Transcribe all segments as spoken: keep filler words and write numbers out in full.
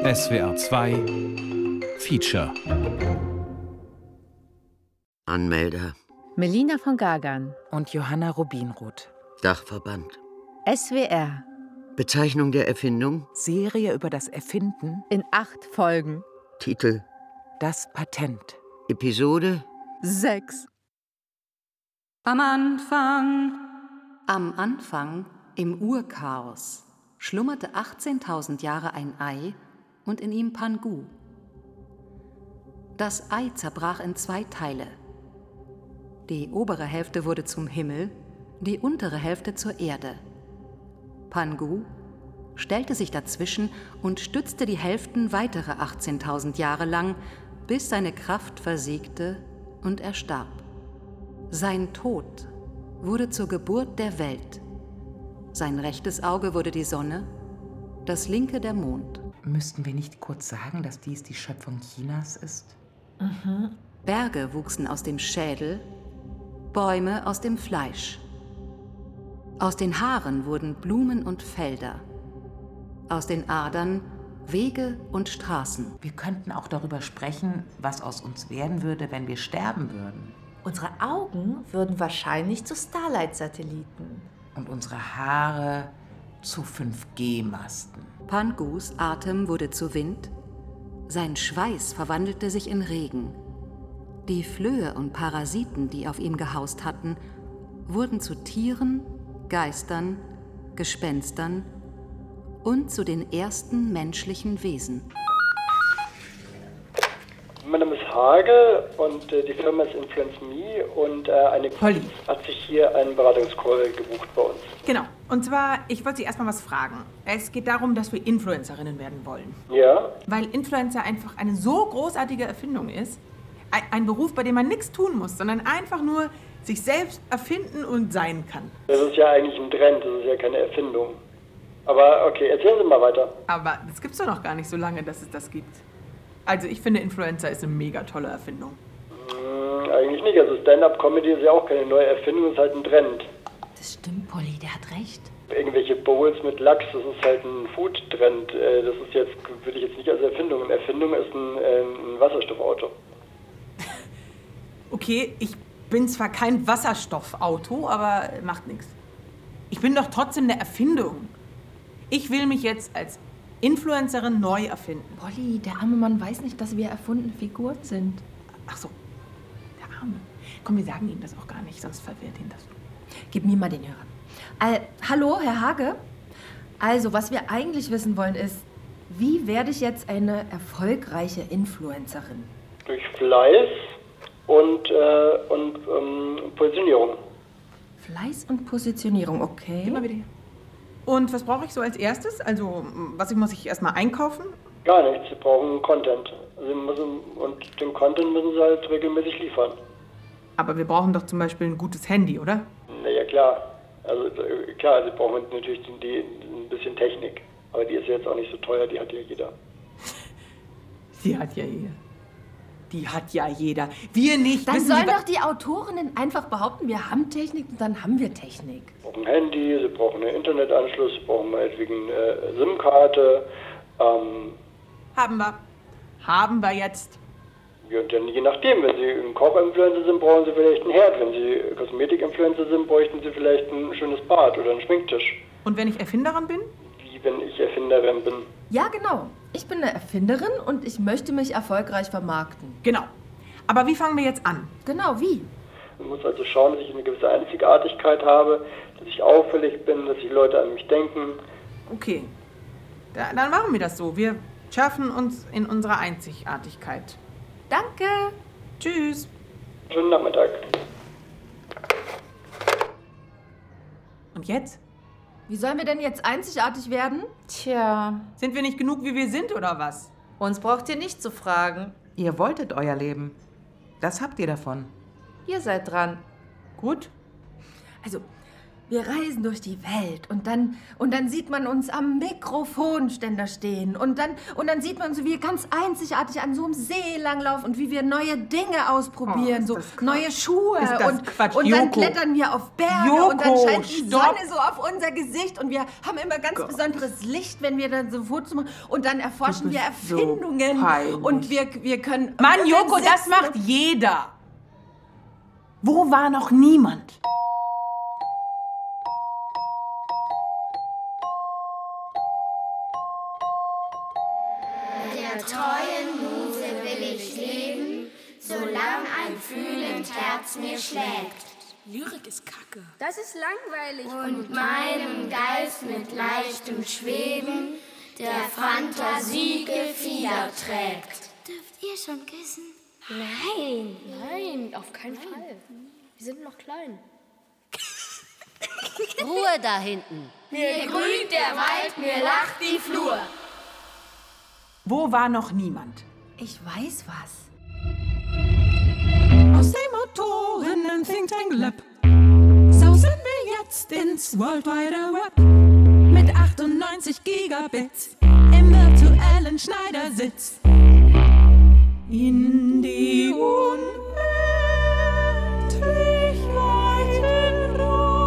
S W R zwei Feature. Anmelder Melina von Gagern und Johanna Rubinroth. Dachverband. S W R. Bezeichnung der Erfindung. Serie über das Erfinden. In acht Folgen. Titel. Das Patent. Episode. Sechs. Am Anfang. Am Anfang, im Urchaos, schlummerte achtzehntausend Jahre ein Ei und in ihm Pangu. Das Ei zerbrach in zwei Teile. Die obere Hälfte wurde zum Himmel, die untere Hälfte zur Erde. Pangu stellte sich dazwischen und stützte die Hälften weitere achtzehntausend Jahre lang, bis seine Kraft versiegte und er starb. Sein Tod wurde zur Geburt der Welt. Sein rechtes Auge wurde die Sonne, das linke der Mond. Müssten wir nicht kurz sagen, dass dies die Schöpfung Chinas ist? Mhm. Berge wuchsen aus dem Schädel, Bäume aus dem Fleisch. Aus den Haaren wurden Blumen und Felder. Aus den Adern Wege und Straßen. Wir könnten auch darüber sprechen, was aus uns werden würde, wenn wir sterben würden. Unsere Augen würden wahrscheinlich zu Starlight-Satelliten. Und unsere Haare zu fünf G Masten. Pangus Atem wurde zu Wind, sein Schweiß verwandelte sich in Regen. Die Flöhe und Parasiten, die auf ihm gehaust hatten, wurden zu Tieren, Geistern, Gespenstern und zu den ersten menschlichen Wesen. Mein Name ist Hage und äh, die Firma ist Influence Me und äh, eine Polly hat sich hier einen Beratungscall gebucht bei uns. Genau. Und zwar, ich wollte Sie erstmal was fragen. Es geht darum, dass wir Influencerinnen werden wollen. Ja? Weil Influencer einfach eine so großartige Erfindung ist. Ein, ein Beruf, bei dem man nichts tun muss, sondern einfach nur sich selbst erfinden und sein kann. Das ist ja eigentlich ein Trend, das ist ja keine Erfindung. Aber okay, erzählen Sie mal weiter. Aber das gibt's doch noch gar nicht so lange, dass es das gibt. Also ich finde, Influencer ist eine mega tolle Erfindung. Hm, eigentlich nicht. Also Stand-Up-Comedy ist ja auch keine neue Erfindung, ist halt ein Trend. Das stimmt, Polly, der hat recht. Irgendwelche Bowls mit Lachs, das ist halt ein Food-Trend. Das ist jetzt, würde ich jetzt nicht als Erfindung. Eine Erfindung ist ein, ein Wasserstoffauto. Okay, ich bin zwar kein Wasserstoffauto, aber macht nichts. Ich bin doch trotzdem eine Erfindung. Ich will mich jetzt als Influencerin neu erfinden. Polly, der arme Mann weiß nicht, dass wir erfundene Figuren sind. Ach so, der Arme. Komm, wir sagen ihm das auch gar nicht, sonst verwirrt ihn das. Gib mir mal den Hörer. Äh, hallo, Herr Hage. Also, was wir eigentlich wissen wollen ist, wie werde ich jetzt eine erfolgreiche Influencerin? Durch Fleiß und, äh, und ähm, Positionierung. Fleiß und Positionierung, okay. Gib mal wieder her. Und was brauche ich so als erstes? Also, was muss ich erstmal einkaufen? Gar nichts, Sie brauchen Content. Sie müssen, und den Content müssen Sie halt regelmäßig liefern. Aber wir brauchen doch zum Beispiel ein gutes Handy, oder? Naja, klar. Also klar, Sie brauchen natürlich die, die, ein bisschen Technik. Aber die ist ja jetzt auch nicht so teuer, die hat ja jeder. Die hat ja jeder. Die hat ja jeder. Wir nicht. Dann Wissen sollen Sie, doch die Autorinnen einfach behaupten, wir haben Technik und dann haben wir Technik. Sie brauchen ein Handy, Sie brauchen einen Internetanschluss, Sie brauchen meinetwegen eine SIM-Karte. Ähm, haben wir. Haben wir jetzt. Ja, und dann je nachdem, wenn Sie ein Koch-Influencer sind, brauchen Sie vielleicht einen Herd. Wenn Sie Kosmetik-Influencer sind, bräuchten Sie vielleicht ein schönes Bad oder einen Schminktisch. Und wenn ich Erfinderin bin? Wie wenn ich Erfinderin bin. Ja, genau. Ich bin eine Erfinderin und ich möchte mich erfolgreich vermarkten. Genau. Aber wie fangen wir jetzt an? Genau, wie? Man muss also schauen, dass ich eine gewisse Einzigartigkeit habe, dass ich auffällig bin, dass die Leute an mich denken. Okay. Da, dann machen wir das so. Wir schaffen uns in unserer Einzigartigkeit. Danke. Tschüss. Schönen Nachmittag. Und jetzt? Wie sollen wir denn jetzt einzigartig werden? Tja, Sind wir nicht genug, wie wir sind, oder was? uns braucht ihr nicht zu fragen. Ihr wolltet euer Leben. Das habt ihr davon. Ihr seid dran. Gut. Also, Wir reisen durch die Welt und dann, und dann sieht man uns am Mikrofonständer stehen und dann, und dann sieht man uns, wie wir ganz einzigartig an so einem See langlaufen und wie wir neue Dinge ausprobieren, Oh, so ist das neue Schuhe Ist das und, Quatsch, und dann Joko. klettern wir auf Berge Joko, und dann scheint die stopp. Sonne so auf unser Gesicht und wir haben immer ganz besonderes Licht, wenn wir dann so Fotos machen und dann erforschen wir bist so Erfindungen peinlich. und wir, wir können... Mann, und dann Joko, das sitzen macht jeder. Wo war noch niemand? Der treuen Muse will ich leben, solang ein fühlend Herz mir schlägt. Lyrik ist Kacke. Das ist langweilig. Und meinem Geist mit leichtem Schweben der Fantasie Gefieder trägt. Dürft ihr schon küssen? Nein, nein, auf keinen Fall. Wir sind noch klein. Ruhe da hinten. Mir grünt der Wald, mir lacht die Flur. Wo war noch niemand? Ich weiß was. Aus dem Autoren Think Tank Lab sausen wir jetzt ins World Wide Web mit achtundneunzig Gigabits im virtuellen Schneidersitz in die unendlich weiten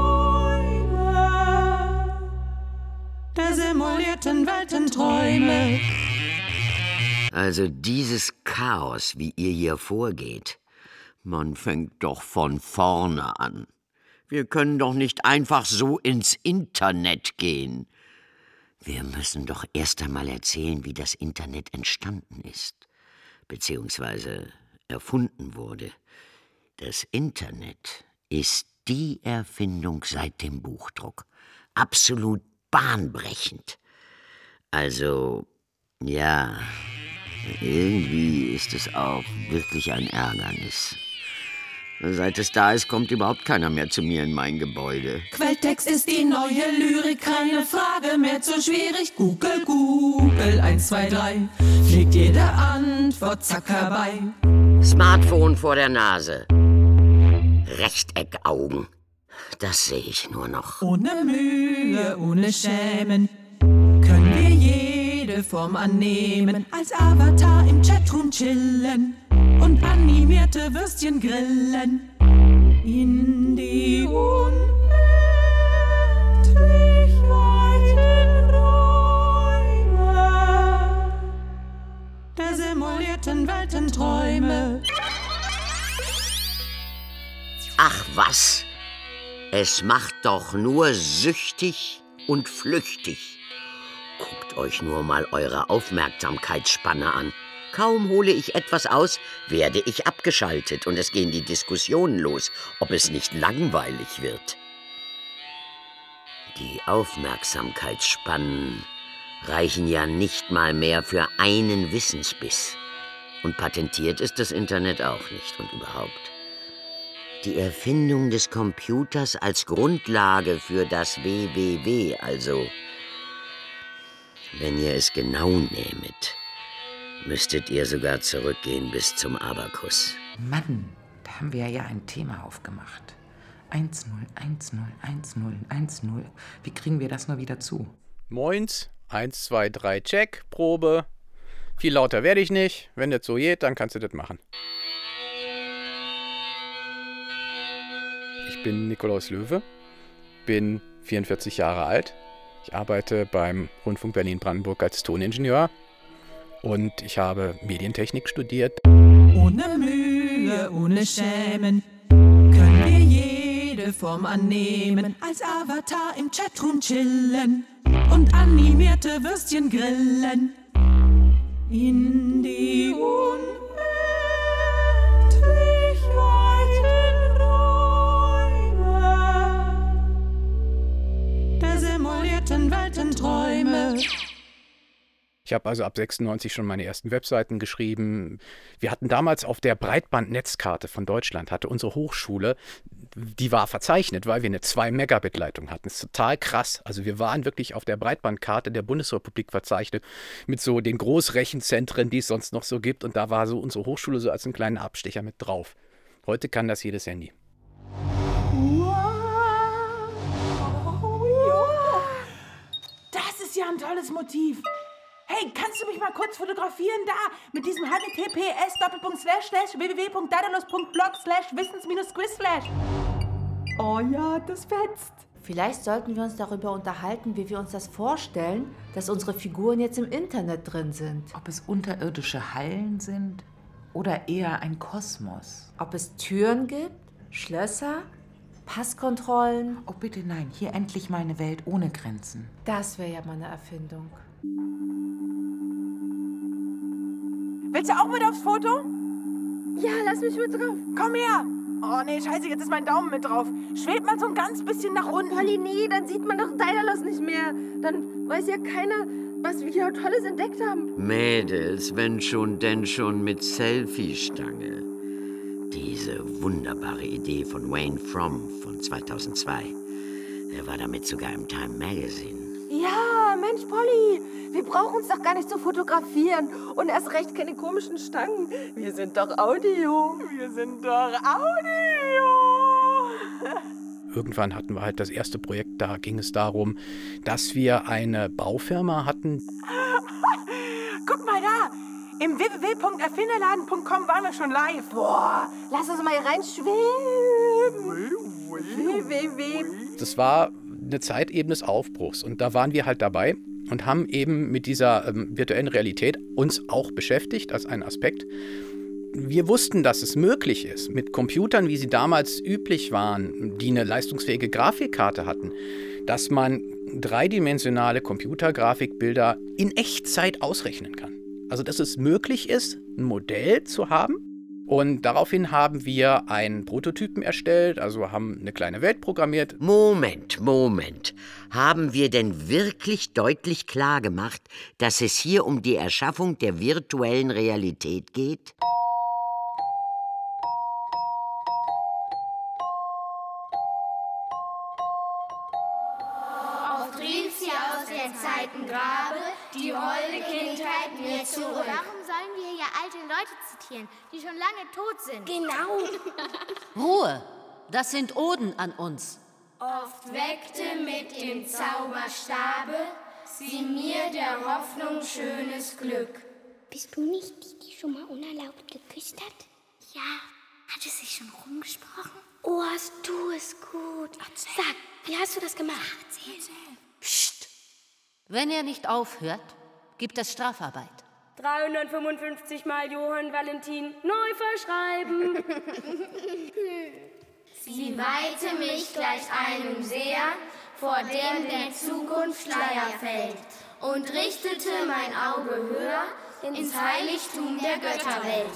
Räume der simulierten Weltenträume. Also dieses Chaos, wie ihr hier vorgeht, man fängt doch von vorne an. Wir können doch nicht einfach so ins Internet gehen. Wir müssen doch erst einmal erzählen, wie das Internet entstanden ist, beziehungsweise erfunden wurde. Das Internet ist die Erfindung seit dem Buchdruck. Absolut bahnbrechend. Also, ja, irgendwie ist es auch wirklich ein Ärgernis. Seit es da ist, kommt überhaupt keiner mehr zu mir in mein Gebäude. Quelltext ist die neue Lyrik, keine Frage mehr zu schwierig. Google, Google, eins, zwei, drei, fliegt jede Antwort zack herbei. Smartphone vor der Nase. Rechteckaugen. Das sehe ich nur noch. Ohne Mühe, ohne Schämen, können wir jede Form annehmen. Als Avatar im Chatroom chillen und animierte Würstchen grillen. In die unendlich weiten Räume der simulierten Weltenträume. Ach was, es macht doch nur süchtig und flüchtig. Guckt euch nur mal eure Aufmerksamkeitsspanne an. Kaum hole ich etwas aus, werde ich abgeschaltet und es gehen die Diskussionen los, ob es nicht langweilig wird. Die Aufmerksamkeitsspannen reichen ja nicht mal mehr für einen Wissensbiss. Und patentiert ist das Internet auch nicht und überhaupt. Die Erfindung des Computers als Grundlage für das W W W, also, wenn ihr es genau nehmet, müsstet ihr sogar zurückgehen bis zum Abakus. Mann, da haben wir ja ein Thema aufgemacht. eins null, eins null, eins null, eins null. Wie kriegen wir das nur wieder zu? Moins, eins, zwei, drei, check, Probe. Viel lauter werde ich nicht. Wenn das so geht, dann kannst du das machen. Ich bin Nikolaus Löwe, bin vierundvierzig Jahre alt. Ich arbeite beim Rundfunk Berlin-Brandenburg als Toningenieur und ich habe Medientechnik studiert. Ohne Mühe, ohne Schämen, können wir jede Form annehmen. Als Avatar im Chatroom chillen und animierte Würstchen grillen. In die unendlich weiten Räume der simulierten Weltenträume. Ich habe also ab sechsundneunzig schon meine ersten Webseiten geschrieben. Wir hatten damals auf der Breitbandnetzkarte von Deutschland, hatte unsere Hochschule, die war verzeichnet, weil wir eine zwei Megabit Leitung hatten. Das ist total krass. Also wir waren wirklich auf der Breitbandkarte der Bundesrepublik verzeichnet mit so den Großrechenzentren, die es sonst noch so gibt. Und da war so unsere Hochschule so als ein kleiner Abstecher mit drauf. Heute kann das jedes Handy. ist ja ein tolles Motiv. Hey, kannst du mich mal kurz fotografieren da mit diesem H T T P S Doppelpunkt Slash Slash w w w Punkt daedalus Punkt blog Slash Wissens Minus Quiz Slash. Oh ja, das fetzt. Vielleicht sollten wir uns darüber unterhalten, wie wir uns das vorstellen, dass unsere Figuren jetzt im Internet drin sind. Ob es unterirdische Hallen sind oder eher ein Kosmos. Ob es Türen gibt, Schlösser, Passkontrollen. Oh bitte nein, hier endlich mal eine Welt ohne Grenzen. Das wäre ja mal eine Erfindung. Willst du auch mit aufs Foto? Ja, lass mich mit drauf. Komm her. Oh nee, scheiße, jetzt ist mein Daumen mit drauf. Schwebt mal so ein ganz bisschen nach unten. Polly, nee, dann sieht man doch Daedalus nicht mehr. Dann weiß ja keiner, was wir hier Tolles entdeckt haben. Mädels, wenn schon, denn schon mit Selfie-Stange. Diese wunderbare Idee von Wayne Fromm von zweitausendzwei. Er war damit sogar im Time Magazine. Ja, Mensch, Polly, wir brauchen uns doch gar nicht zu fotografieren. Und erst recht keine komischen Stangen. Wir sind doch Audio. Wir sind doch Audio. Irgendwann hatten wir halt das erste Projekt, da ging es darum, dass wir eine Baufirma hatten. Guck mal da, im w w w Punkt erfinderladen Punkt com waren wir schon live. Boah, lass uns mal hier reinschweben. w w w. Das war eine Zeit eben des Aufbruchs und da waren wir halt dabei und haben eben mit dieser ähm, virtuellen Realität uns auch beschäftigt als einen Aspekt. Wir wussten, dass es möglich ist, mit Computern, wie sie damals üblich waren, die eine leistungsfähige Grafikkarte hatten, dass man dreidimensionale Computergrafikbilder in Echtzeit ausrechnen kann. Also, dass es möglich ist, ein Modell zu haben. Und daraufhin haben wir einen Prototypen erstellt, also haben eine kleine Welt programmiert. Moment, Moment. Haben wir denn wirklich deutlich klar gemacht, dass es hier um die Erschaffung der virtuellen Realität geht? Zeitengrabe, die holde Kindheit mir zurück. Warum sollen wir hier alte Leute zitieren, die schon lange tot sind? Genau. Ruhe, das sind Oden an uns. Oft weckte mit dem Zauberstabe sie mir der Hoffnung schönes Glück. Bist du nicht die, die schon mal unerlaubt geküsst hat? Ja. Hat es sich schon rumgesprochen? Oh, hast du es gut. Erzähl. Sag, wie hast du das gemacht? Erzähl. Erzähl. Psst. Wenn er nicht aufhört, gibt es Strafarbeit. dreihundertfünfundfünfzig Mal Johann Valentin neu verschreiben. Sie weihte mich gleich einem Seher, vor dem der Zukunft Schleier fällt, und richtete mein Auge höher ins Heiligtum der Götterwelt.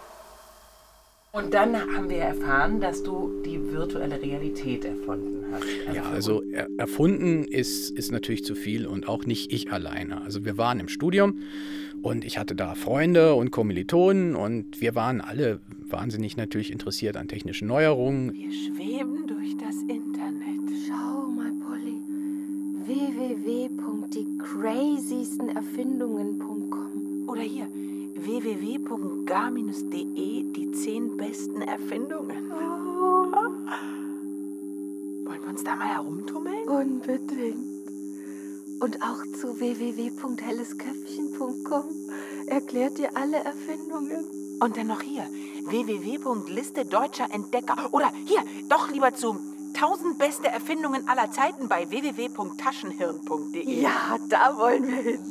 Und dann haben wir erfahren, dass du die virtuelle Realität erfunden hast. Ja, also er, erfunden ist, ist natürlich zu viel und auch nicht ich alleine. Also wir waren im Studium und ich hatte da Freunde und Kommilitonen und wir waren alle wahnsinnig natürlich interessiert an technischen Neuerungen. Wir schweben durch das Internet. Schau mal, Polly. w w w Punkt die craziesten Erfindungen Punkt com. Oder hier, w w w Punkt gar Bindestrich de, die zehn besten Erfindungen. Oh. Wollen wir uns da mal herumtummeln? Unbedingt. Und auch zu w w w Punkt hellesköpfchen Punkt com erklärt dir alle Erfindungen. Und dann noch hier, w w w Punkt liste deutscher Entdecker. Oder hier, doch lieber zu tausend beste Erfindungen aller Zeiten bei w w w Punkt taschenhirn Punkt de. Ja, da wollen wir hin.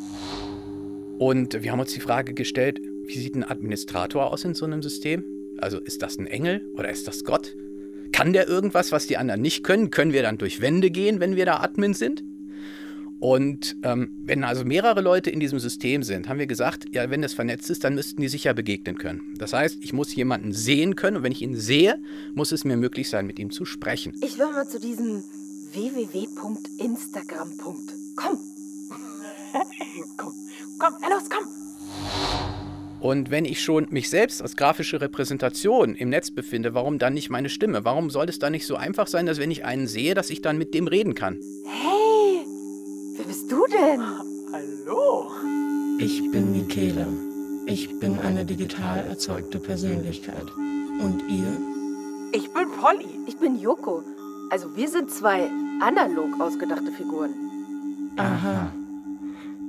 Und wir haben uns die Frage gestellt, wie sieht ein Administrator aus in so einem System? Also ist das ein Engel oder ist das Gott? Kann der irgendwas, was die anderen nicht können? Können wir dann durch Wände gehen, wenn wir da Admin sind? Und ähm, wenn also mehrere Leute in diesem System sind, haben wir gesagt, ja, wenn das vernetzt ist, dann müssten die sich ja begegnen können. Das heißt, ich muss jemanden sehen können und wenn ich ihn sehe, muss es mir möglich sein, mit ihm zu sprechen. Ich will mal zu diesem w w w Punkt instagram Punkt com. komm, komm, na los, komm. Und wenn ich schon mich selbst als grafische Repräsentation im Netz befinde, warum dann nicht meine Stimme? Warum soll es dann nicht so einfach sein, dass wenn ich einen sehe, dass ich dann mit dem reden kann? Hey, wer bist du denn? Hallo. Ich bin Michele. Ich bin eine digital erzeugte Persönlichkeit. Und ihr? Ich bin Polly. Ich bin Joko. Also wir sind zwei analog ausgedachte Figuren. Aha.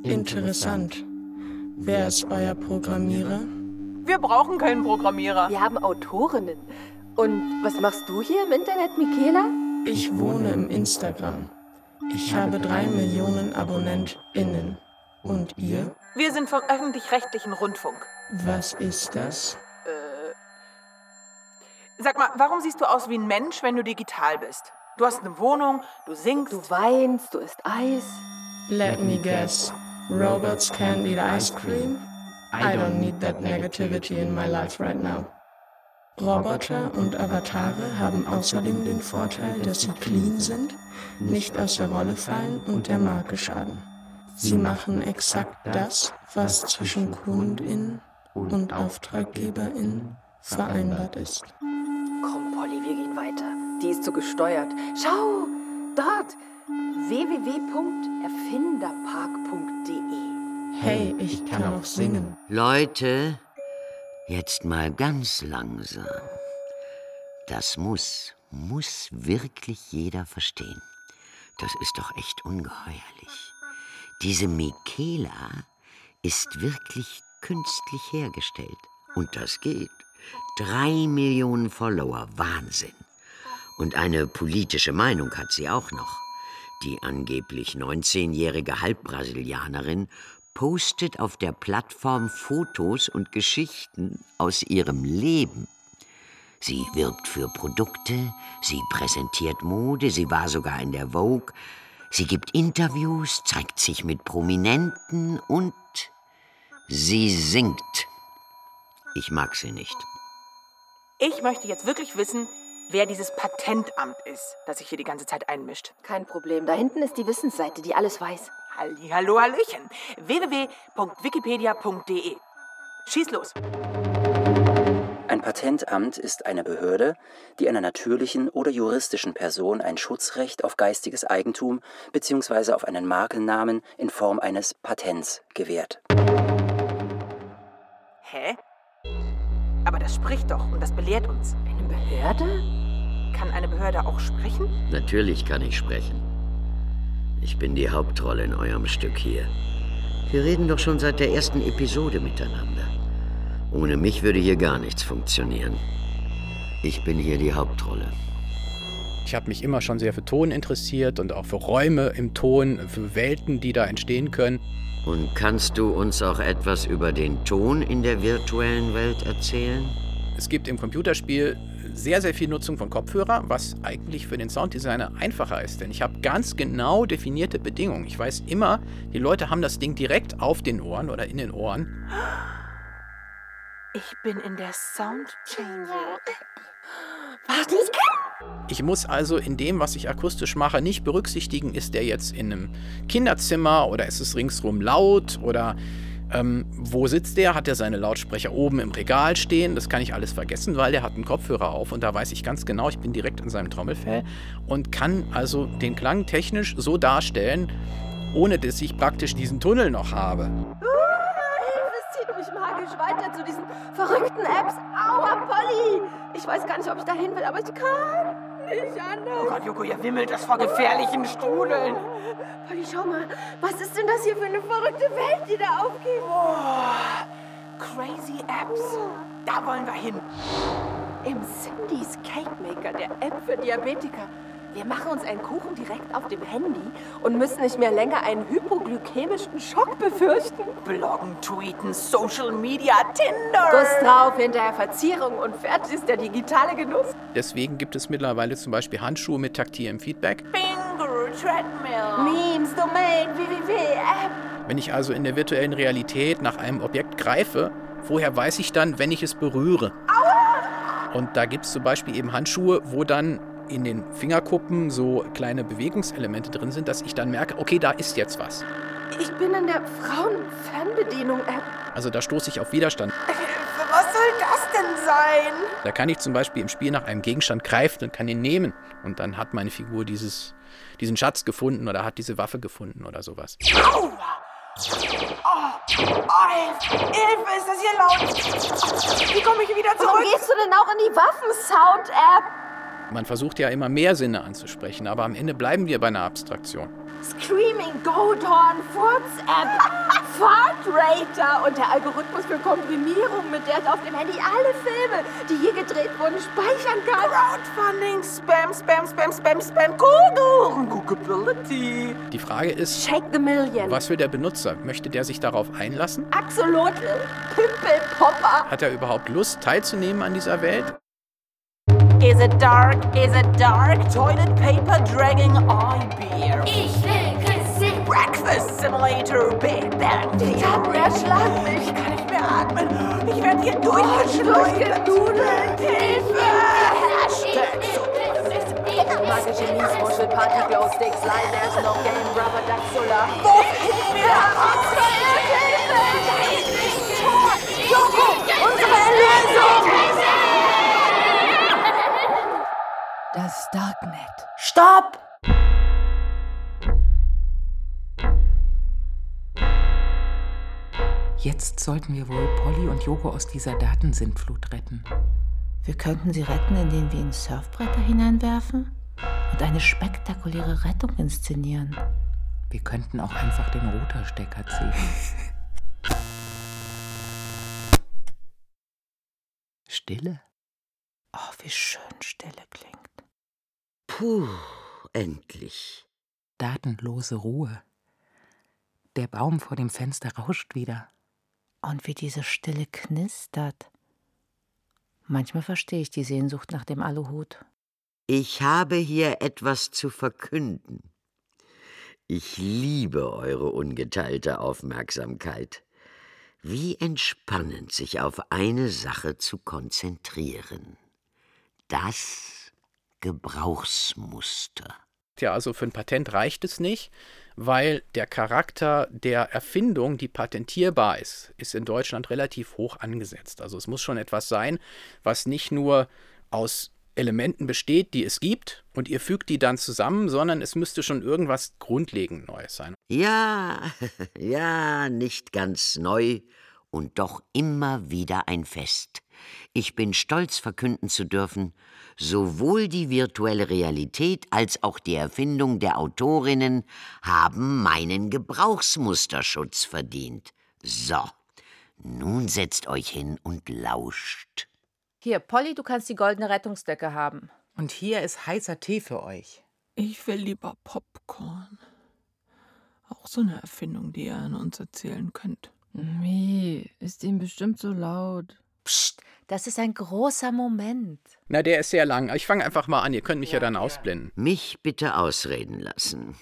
Interessant. Wer ist euer Programmierer? Wir brauchen keinen Programmierer. Wir haben Autorinnen. Und was machst du hier im Internet, Michaela? Ich wohne im Instagram. Ich habe drei Millionen AbonnentInnen. Und ihr? Wir sind vom öffentlich-rechtlichen Rundfunk. Was ist das? Äh. Sag mal, warum siehst du aus wie ein Mensch, wenn du digital bist? Du hast eine Wohnung, du singst. Du weinst, du isst Eis. Let me guess. Robots can't eat ice cream? I don't need that negativity in my life right now. Roboter und Avatare haben außerdem den Vorteil, dass sie clean sind, nicht aus der Rolle fallen und der Marke schaden. Sie machen exakt das, was zwischen KundInnen und AuftraggeberInnen vereinbart ist. Komm, Polly, wir gehen weiter. Die ist so gesteuert. Schau, dort. w w w punkt erfinderpark punkt d e. Hey, ich kann auch singen. Leute, jetzt mal ganz langsam. Das muss, muss wirklich jeder verstehen. Das ist doch echt ungeheuerlich. Diese Michaela ist wirklich künstlich hergestellt. Und das geht. Drei Millionen Follower, Wahnsinn. Und eine politische Meinung hat sie auch noch. Die angeblich neunzehnjährige Halbbrasilianerin postet auf der Plattform Fotos und Geschichten aus ihrem Leben. Sie wirbt für Produkte, sie präsentiert Mode, sie war sogar in der Vogue, sie gibt Interviews, zeigt sich mit Prominenten und sie singt. Ich mag sie nicht. Ich möchte jetzt wirklich wissen, wer dieses Patentamt ist, das sich hier die ganze Zeit einmischt. Kein Problem, da hinten ist die Wissensseite, die alles weiß. Halli, hallo, hallöchen. w w w punkt wikipedia punkt d e. Schieß los. Ein Patentamt ist eine Behörde, die einer natürlichen oder juristischen Person ein Schutzrecht auf geistiges Eigentum bzw. auf einen Markennamen in Form eines Patents gewährt. Hä? Aber das spricht doch und das belehrt uns. Eine Behörde? Kann eine Behörde auch sprechen? Natürlich kann ich sprechen. Ich bin die Hauptrolle in eurem Stück hier. Wir reden doch schon seit der ersten Episode miteinander. Ohne mich würde hier gar nichts funktionieren. Ich bin hier die Hauptrolle. Ich habe mich immer schon sehr für Ton interessiert und auch für Räume im Ton, für Welten, die da entstehen können. Und kannst du uns auch etwas über den Ton in der virtuellen Welt erzählen? Es gibt im Computerspiel sehr, sehr viel Nutzung von Kopfhörer, was eigentlich für den Sounddesigner einfacher ist. Denn ich habe ganz genau definierte Bedingungen. Ich weiß immer, die Leute haben das Ding direkt auf den Ohren oder in den Ohren. Ich bin in der Soundchamber. Warte, ich kann. Ich muss also in dem, was ich akustisch mache, nicht berücksichtigen, ist der jetzt in einem Kinderzimmer oder ist es ringsrum laut oder ähm, wo sitzt der? Hat er seine Lautsprecher oben im Regal stehen? Das kann ich alles vergessen, weil der hat einen Kopfhörer auf und da weiß ich ganz genau, ich bin direkt in seinem Trommelfell und kann also den Klang technisch so darstellen, ohne dass ich praktisch diesen Tunnel noch habe. Mich magisch weiter zu diesen verrückten Apps. Aua, Polly! Ich weiß gar nicht, ob ich da hin will, aber ich kann nicht anders. Oh Gott, Joko, ihr wimmelt das vor gefährlichen Strudeln. Polly, schau mal. Was ist denn das hier für eine verrückte Welt, die da aufgeht? Oh, crazy Apps. Da wollen wir hin. Im Cindy's Cake Maker, der App für Diabetiker. Wir machen uns einen Kuchen direkt auf dem Handy und müssen nicht mehr länger einen hypoglykämischen Schock befürchten. Bloggen, tweeten, Social Media, Tinder. Guss drauf, hinterher Verzierung und fertig ist der digitale Genuss. Deswegen gibt es mittlerweile zum Beispiel Handschuhe mit taktilem Feedback. Bingo, Treadmill. Memes, Domain, www, App. Wenn ich also in der virtuellen Realität nach einem Objekt greife, woher weiß ich dann, wenn ich es berühre? Aua! Und da gibt es zum Beispiel eben Handschuhe, wo dann in den Fingerkuppen so kleine Bewegungselemente drin sind, dass ich dann merke, okay, da ist jetzt was. Ich bin in der Frauenfernbedienung-App. Also da stoße ich auf Widerstand. Was soll das denn sein? Da kann ich zum Beispiel im Spiel nach einem Gegenstand greifen und kann ihn nehmen. Und dann hat meine Figur dieses, diesen Schatz gefunden oder hat diese Waffe gefunden oder sowas. Aua! Oh, oh, Hilfe! Hilfe, ist das hier laut? Wie komme ich wieder zurück? Warum gehst du denn auch in die Waffensound-App? Man versucht ja immer mehr Sinne anzusprechen, aber am Ende bleiben wir bei einer Abstraktion. Screaming Goldhorn, Furz-App, Fartrater und der Algorithmus für Komprimierung, mit der es auf dem Handy alle Filme, die je gedreht wurden, speichern kann. Crowdfunding, Spam, Spam, Spam, Spam, Spam, Google, Googleability. Die Frage ist, Shake the Million. Was will der Benutzer? Möchte der sich darauf einlassen? Axolotl, Pimpelpopper. Hat er überhaupt Lust, teilzunehmen an dieser Welt? Is it dark? Is it dark? Toilet paper dragging eye beer. Ich will küssen. Breakfast Simulator, Big Bang Theory. Die Taten erschlagen mich. Ich kann nicht mehr atmen. Ich werde hier durchgeschleudert. Durchgenudelt. Hilfe! Hashtag Magische Miesmuschel, Party Glow Sticks, Slime, there's no game, Rubber Duck Solar. Wo finden wir Hilfe! Joko, unsere Erlösung! Das Darknet. Stopp! Jetzt sollten wir wohl Polly und Joko aus dieser Datensintflut retten. Wir könnten sie retten, indem wir ihnen Surfbretter hineinwerfen und eine spektakuläre Rettung inszenieren. Wir könnten auch einfach den Routerstecker ziehen. Stille? Oh, wie schön Stille klingt. Puh, endlich. Datenlose Ruhe. Der Baum vor dem Fenster rauscht wieder. Und wie diese Stille knistert. Manchmal verstehe ich die Sehnsucht nach dem Aluhut. Ich habe hier etwas zu verkünden. Ich liebe eure ungeteilte Aufmerksamkeit. Wie entspannend, sich auf eine Sache zu konzentrieren. Das Gebrauchsmuster. Tja, also für ein Patent reicht es nicht, weil der Charakter der Erfindung, die patentierbar ist, ist in Deutschland relativ hoch angesetzt. Also es muss schon etwas sein, was nicht nur aus Elementen besteht, die es gibt, und ihr fügt die dann zusammen, sondern es müsste schon irgendwas grundlegend Neues sein. Ja, ja, nicht ganz neu und doch immer wieder ein Fest. Ich bin stolz, verkünden zu dürfen, sowohl die virtuelle Realität als auch die Erfindung der Autorinnen haben meinen Gebrauchsmusterschutz verdient. So, nun setzt euch hin und lauscht. Hier, Polly, du kannst die goldene Rettungsdecke haben. Und hier ist heißer Tee für euch. Ich will lieber Popcorn. Auch so eine Erfindung, die ihr an uns erzählen könnt. Mie, ist ihm bestimmt so laut. Psst, das ist ein großer Moment. Na, der ist sehr lang. Ich fange einfach mal an, ihr könnt mich ja, ja dann ausblenden. Mich bitte ausreden lassen.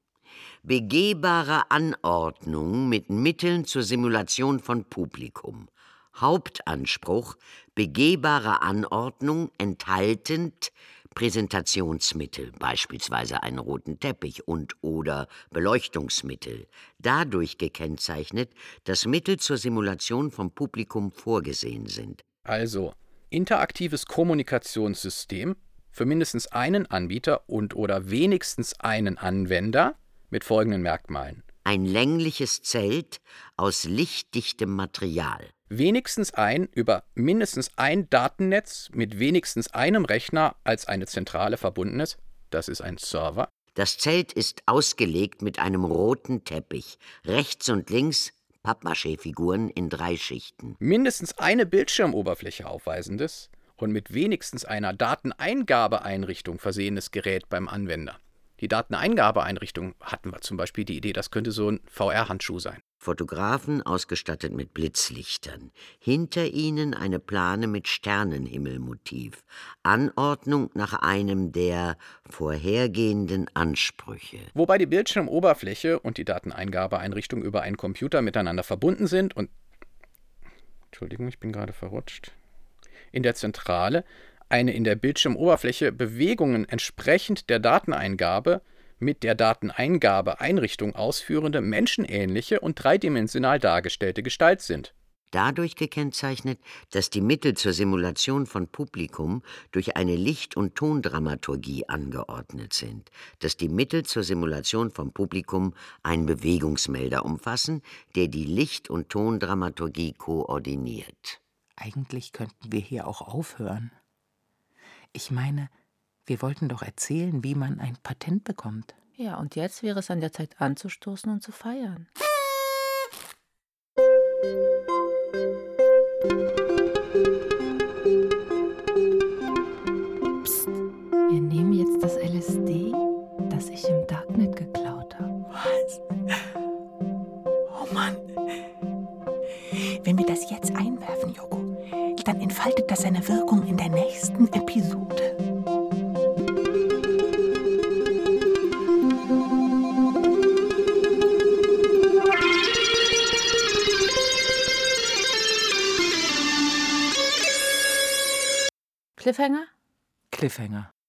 Begehbare Anordnung mit Mitteln zur Simulation von Publikum. Hauptanspruch: begehbare Anordnung enthaltend Präsentationsmittel, beispielsweise einen roten Teppich und oder Beleuchtungsmittel, dadurch gekennzeichnet, dass Mittel zur Simulation vom Publikum vorgesehen sind. Also, interaktives Kommunikationssystem für mindestens einen Anbieter und oder wenigstens einen Anwender mit folgenden Merkmalen. Ein längliches Zelt aus lichtdichtem Material. Wenigstens ein über mindestens ein Datennetz mit wenigstens einem Rechner als eine Zentrale verbunden ist. Das ist ein Server. Das Zelt ist ausgelegt mit einem roten Teppich. Rechts und links Pappmaché-Figuren in drei Schichten. Mindestens eine Bildschirmoberfläche aufweisendes und mit wenigstens einer Dateneingabeeinrichtung versehenes Gerät beim Anwender. Die Dateneingabeeinrichtung hatten wir zum Beispiel die Idee, das könnte so ein V R-Handschuh sein. Fotografen ausgestattet mit Blitzlichtern. Hinter ihnen eine Plane mit Sternenhimmelmotiv. Anordnung nach einem der vorhergehenden Ansprüche. Wobei die Bildschirmoberfläche und die Dateneingabeeinrichtung über einen Computer miteinander verbunden sind und... Entschuldigung, ich bin gerade verrutscht. In der Zentrale eine in der Bildschirmoberfläche Bewegungen entsprechend der Dateneingabe mit der Dateneingabeeinrichtung ausführende, menschenähnliche und dreidimensional dargestellte Gestalt sind. Dadurch gekennzeichnet, dass die Mittel zur Simulation von Publikum durch eine Licht- und Tondramaturgie angeordnet sind, dass die Mittel zur Simulation von Publikum einen Bewegungsmelder umfassen, der die Licht- und Tondramaturgie koordiniert. Eigentlich könnten wir hier auch aufhören. Ich meine, wir wollten doch erzählen, wie man ein Patent bekommt. Ja, und jetzt wäre es an der Zeit anzustoßen und zu feiern. Psst, wir nehmen jetzt das L S D, das ich im Darknet geklaut habe. Was? Oh Mann. Wenn wir das jetzt einwerfen, Yoko, dann entfaltet das seine Wirkung in der nächsten Episode. Cliffhanger? Cliffhanger.